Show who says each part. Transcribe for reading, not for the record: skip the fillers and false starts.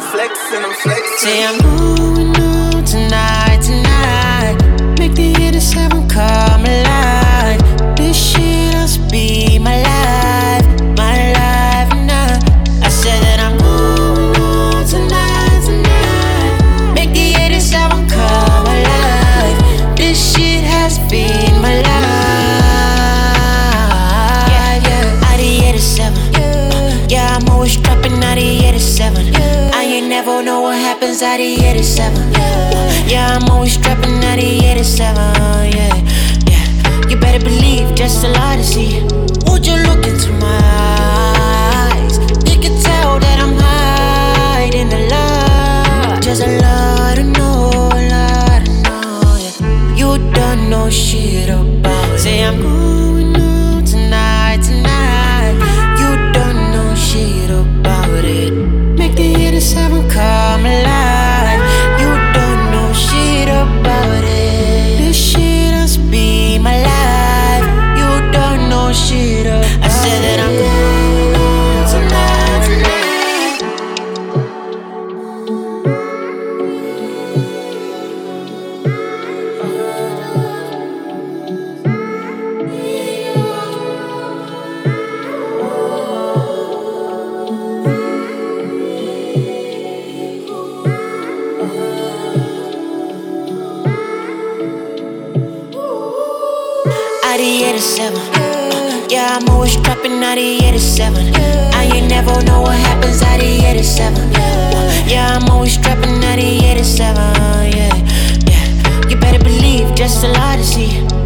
Speaker 1: flexing.
Speaker 2: Say I'm going out tonight. Make the 87 come alive. This shit has to be my life now. I said that I'm going out tonight. Make the 87 come alive. This shit has been my life. Yeah, out the 87. Yeah, I'm always dropping out the 87. I ain't never know what happens out the 87. Yeah, I'm always dropping out the 87. Yeah. You better believe, just a lot to see. Would you look into my eyes? You can tell that I'm hiding a lot. Just a lot to know, yeah. You don't know shit about it. Say I'm going out tonight. You don't know shit about it. Make the 87 come alive. You don't know shit about it. This shit has to be my life. You don't know shit about it. I said that I'm going out tonight. Out the 87. Yeah, I'm always dropping out the 87. I ain't never know what happens out the 87. Yeah, I'm always dropping out the 87. Yeah. You better believe, just a lot to see.